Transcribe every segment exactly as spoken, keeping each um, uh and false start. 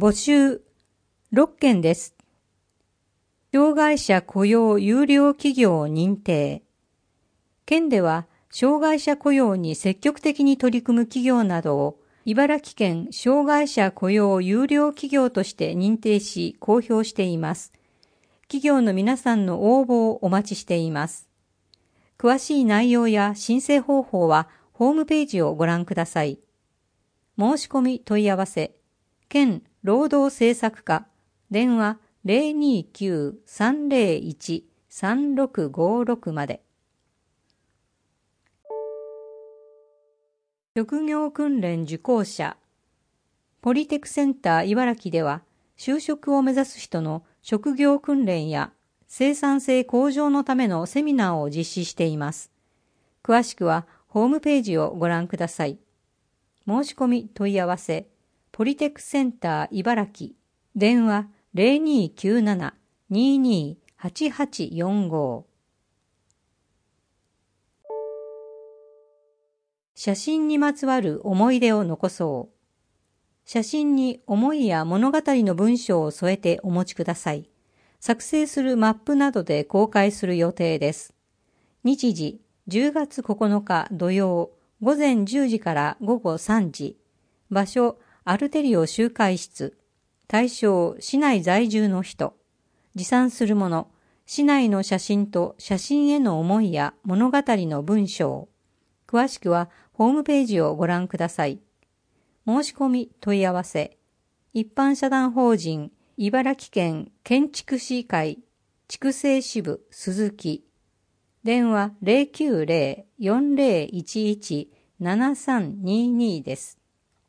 募集ろっけんです。障害者雇用優良企業認定。県では障害者雇用に積極的に取り組む企業などを茨城県障害者雇用優良企業として認定し公表しています。企業の皆さんの応募をお待ちしています。詳しい内容や申請方法はホームページをご覧ください。申し込み問い合わせ、県労働政策課、電話 ゼロにきゅう さんゼロいち さんろくごろく まで。職業訓練受講者。ポリテクセンター茨城では、就職を目指す人の職業訓練や生産性向上のためのセミナーを実施しています。詳しくはホームページをご覧ください。申し込み問い合わせ、ポリテクセンター茨城、電話 ゼロにきゅうなな ににはちはちよんご。写真にまつわる思い出を残そう。写真に思いや物語の文章を添えてお持ちください。作成するマップなどで公開する予定です。日時、じゅうがつここのか土曜、ごぜんじゅうじからごごさんじ。場所、アルテリオ集会室。対象、市内在住の人。持参するもの、市内の写真と写真への思いや物語の文章。詳しくはホームページをご覧ください。申し込み問い合わせ。一般社団法人茨城県建築士会筑西支部鈴木。電話 ゼロきゅうゼロ よんゼロいちいち ななさんにに です。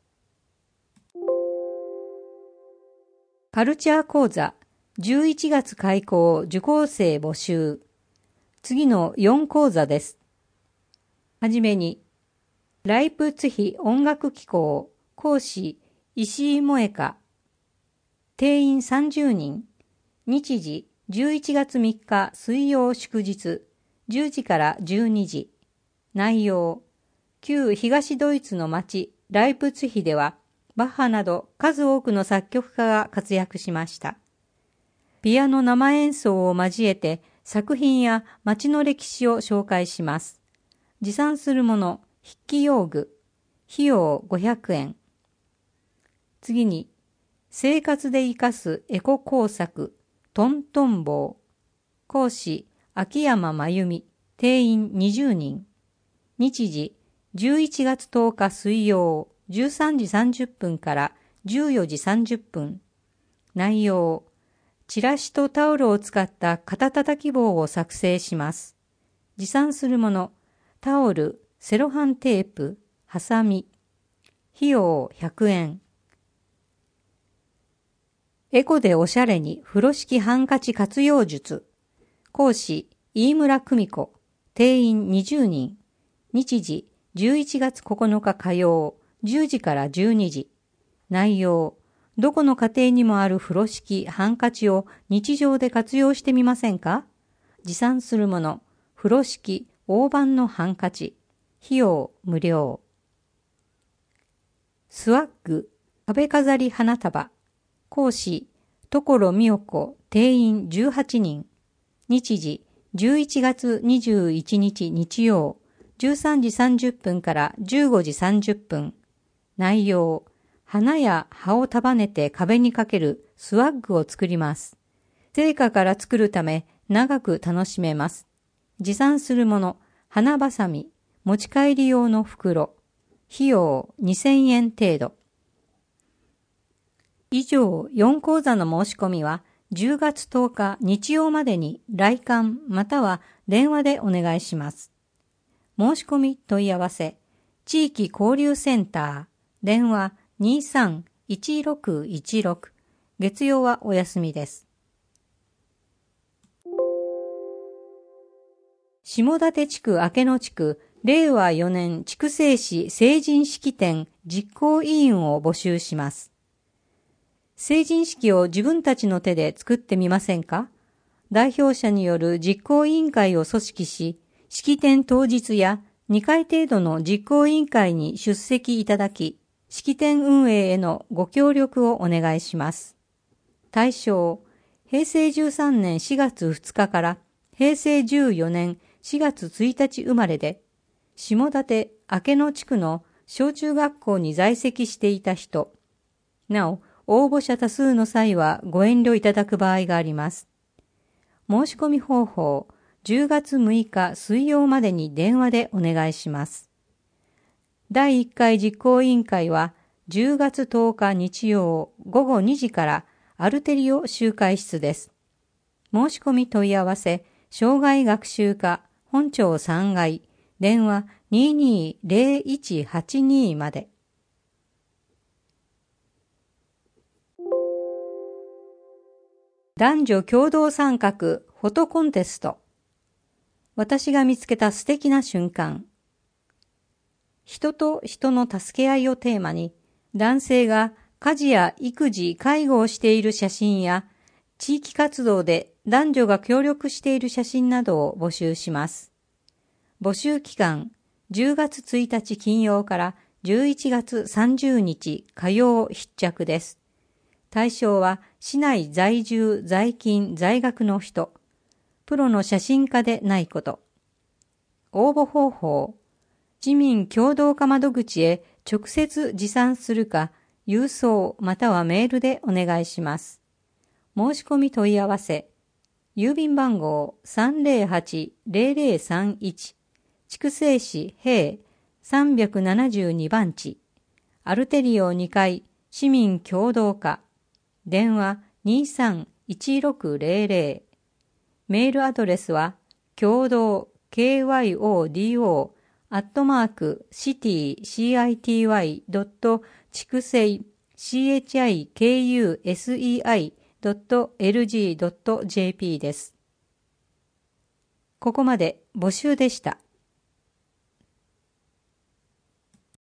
カルチャー講座じゅういちがつ開講受講生募集。次のよん講座です。はじめに、ライプツヒ音楽機構講師石井萌香。定員さんじゅうにん。日時じゅういちがつみっか水曜祝日じゅうじからじゅうにじ。内容、旧東ドイツの町ライプツヒではバッハなど数多くの作曲家が活躍しました。ピアノ生演奏を交えて作品や町の歴史を紹介します。持参するもの、筆記用具、費用ごひゃくえん。次に、生活で生かすエコ工作、トントン棒。講師、秋山真由美、定員にじゅうにん。日時、じゅういちがつとおか水曜、じゅうさんじさんじゅっぷんからじゅうよじさんじゅっぷん。内容、チラシとタオルを使った肩たたき棒を作成します。持参するもの、タオル、セロハンテープ、ハサミ。費用ひゃくえん。エコでおしゃれに風呂敷ハンカチ活用術。講師、飯村久美子。定員にじゅうにん。日時、じゅういちがつここのか火曜、じゅうじからじゅうにじ。内容、どこの家庭にもある風呂敷、ハンカチを日常で活用してみませんか？持参するもの、風呂敷、大判のハンカチ。費用無料。スワッグ、壁飾り花束。講師、所美代子。定員じゅうはちにん。日時、じゅういちがつにじゅういちにち日曜、じゅうさんじさんじゅっぷんからじゅうごじさんじゅっぷん。内容、花や葉を束ねて壁にかけるスワッグを作ります。成果から作るため長く楽しめます。持参するもの、花ばさみ、持ち帰り用の袋。費用にせんえん程度。以上よん講座の申し込みはじゅうがつとおか日曜までに来館または電話でお願いします。申し込み問い合わせ、地域交流センター、電話 にさんいちろくいちろく、月曜はお休みです。下館地区明野地区れいわよねん筑西市成人式典実行委員を募集します。成人式を自分たちの手で作ってみませんか？代表者による実行委員会を組織し、式典当日やにかい程度の実行委員会に出席いただき、 式典運営へのご協力をお願いします。対象、へいせいじゅうさんねんしがつふつかからへいせいじゅうよねんしがつついたち生まれで、下館明野地区の小中学校に在籍していた人。なお、応募者多数の際はご遠慮いただく場合があります。申し込み方法、じゅうがつむいか水曜までに電話でお願いします。だいいっかい実行委員会はじゅうがつとおか日曜ごごにじからアルテリオ集会室です。申し込み問い合わせ、生涯学習課本町さんがい、電話 にーにーぜろいちはちに まで。男女共同参画フォトコンテスト。私が見つけた素敵な瞬間。人と人の助け合いをテーマに、男性が家事や育児、介護をしている写真や、地域活動で男女が協力している写真などを募集します。募集期間、じゅうがつついたち金曜からじゅういちがつさんじゅうにち火曜必着です。対象は市内在住、在勤、在学の人、プロの写真家でないこと。応募方法、市民協同課窓口へ直接持参するか、郵送またはメールでお願いします。申し込み問い合わせ、郵便番号 さんぜろはちぜろぜろさんいち、筑西市平さんびゃくななじゅうにばんち、アルテリオにかい市民協同課、電話 にーさんいちろくぜろぜろ、メールアドレスは共同 ケーワイオーディーオー アットマーク シティ シーアイティーワイ ドット チクセイ シーエイチアイケーユーエスイーアイ ドット エルジー ドット ジェーピー です。ここまで募集でした。